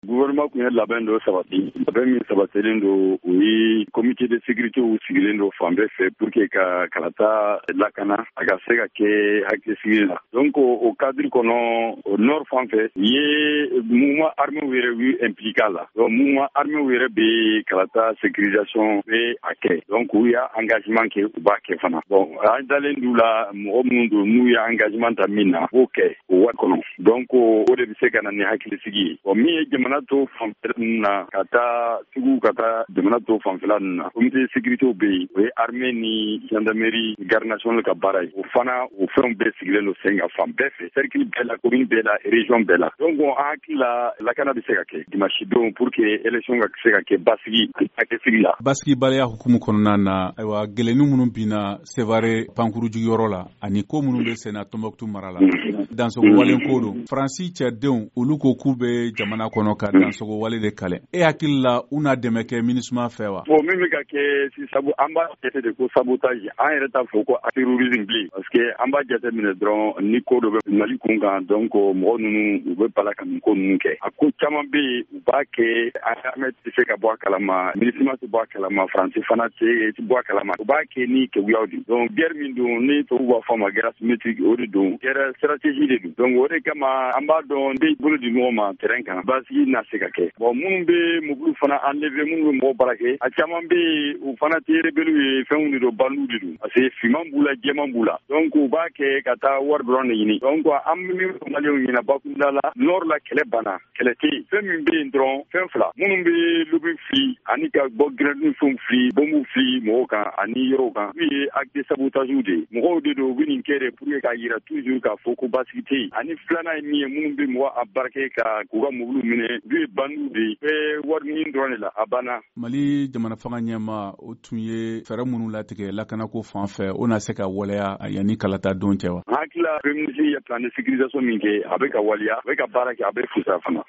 Gouvernement kun ye labɛn dɔ sabati labɛn min sabatilen do o ye comité de sécurité sigilen do fan bɛɛ fɛ pour que ka kalata lakana a ka se ka kɛ hakilisigi la donc o cadre kɔnɔ o nord fan fɛ ye mouvement armé yɛrɛ impliqué la donc mouvement armé yɛrɛ bɛ kalata sécurisation bɛ a kɛ donc u y'a engagement kɛ u b'a kɛ fana bon an dalen d'u la mɔgɔ minnu do n'u ye engagement ta min na o kɛ o wari kɔnɔ donc o de bɛ se ka na ni hakilisigi ye bon min ye jamana to fanfɛla ninnu na ka taa tugu ka taa jamana to fanfɛla ninnu na comité de sécurité bɛ yen o ye armée ni gendarmerie garde nationale ka baara ye o fana o fɛnw bɛɛ sigilen do sen kan fan bɛɛ fɛ cercle bɛɛ la commune bɛɛ la région bɛɛ la donc an hakili la lakana bɛ se ka kɛ dimanche don pour que élection ka se ka kɛ basigi hakilisigi la. basigi baliya hukumu kɔnɔna na ayiwa gɛlɛnni minnu binna Sevare pankuru jigiyɔrɔ la ani ko minnu bɛ senna Tombouctou mara la dansogo walen ko don Faransi cɛdenw olu ko k'u bɛ jamana kɔnɔ ka dansogo wale de kɛlɛ e hakili la u n'a dɛmɛ kɛ MINUSMA fɛ wa? bon min bɛ ka kɛ si sabu an b'a jate de ko sabotage an yɛrɛ t'a fɔ ko terrorisme bilen parce que an b'a jate minɛ dɔrɔn ni ko dɔ bɛ Mali kun kan donc mɔgɔ ninnu u bɛ bala ka nin ko ninnu kɛ a ko caman bɛ yen u b'a kɛ armée tɛ se ka bɔ a kalama MINUSMA tɛ bɔ a kalama Faransi fana tɛ bɔ a kalama u b'a kɛ ni kɛgoyaw de donc guerre min don ni tubabu b'a fɔ a ma guerre asymétrique o de don guerre stratégie de don donc o de kama an b'a dɔn n bɛ bolo di ɲɔgɔn ma terrain kan basigi na se ka kɛ bon minnu bɛ mobili fana enlever minnu bɛ mɔgɔ baara kɛ a caman bɛ yen u fana tɛ rebelle ye fɛnw de don bandiw de don parce que finman b'u la jɛman b'u la donc u b'a kɛ ka taa wari dɔrɔn de ɲini donc an bɛ min fɔ maliyɛnw ɲɛna bakunda la nord la kɛlɛ banna kɛlɛ tɛ yen fɛn min bɛ yen dɔrɔn fɛn fila minnu bɛ lobi fili ani ka bɔ grenade ni fɛnw fili bombu fili mɔgɔw kan ani yɔrɔw kan olu ye acte de sabotage de ye mɔgɔw de don u bɛ nin kɛ de pour que k'a yira toujours k'a fɔ ko basigi tɛ yen ani filanan ye min ye minnu bɛ mɔgɔ a baara ka k'u ka mobiliw minɛ olu ye bandiw de ye bɛɛ wari ɲini dɔrɔn de la a banna. Mali jamana fanga ɲɛma o tun ye fɛɛrɛ minnu latigɛ lakanako fan fɛ o na se ka waleya yanni kalata don cɛ wa? Hakili la premier ministre ye plan de sécurisation min kɛ a bɛ ka waleya a bɛ ka baara kɛ a bɛ fusa fana